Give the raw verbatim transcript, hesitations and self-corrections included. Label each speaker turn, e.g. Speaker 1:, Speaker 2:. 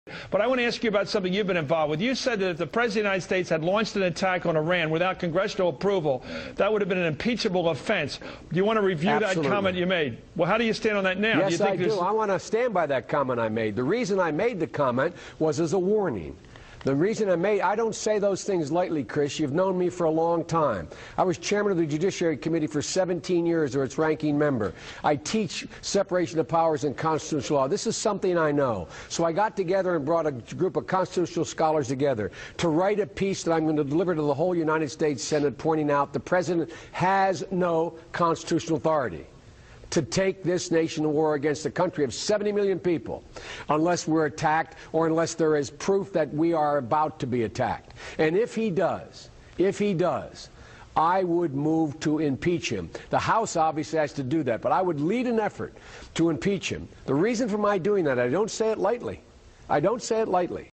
Speaker 1: But I want to ask you about something you've been involved with. You said that if the President of the United States had launched an attack on Iran without congressional approval, that would have been an impeachable offense. Do you want to review
Speaker 2: Absolutely.
Speaker 1: that comment you made? Well, how do you stand on that now?
Speaker 2: Yes,
Speaker 1: do you think
Speaker 2: I do. I want to stand by that comment I made. The reason I made the comment was as a warning. The reason I made, I don't say those things lightly, Chris. You've known me for a long time. I was chairman of the Judiciary Committee for seventeen years, or its ranking member. I teach separation of powers and constitutional law. This is something I know. So I got together and brought a group of constitutional scholars together to write a piece that I'm going to deliver to the whole United States Senate, pointing out the president has no constitutional authority to take this nation to war against a country of seventy million people unless we're attacked or unless there is proof that we are about to be attacked. And if he does, if he does, I would move to impeach him. The House obviously has to do that, but I would lead an effort to impeach him. The reason for my doing that, I don't say it lightly. I don't say it lightly.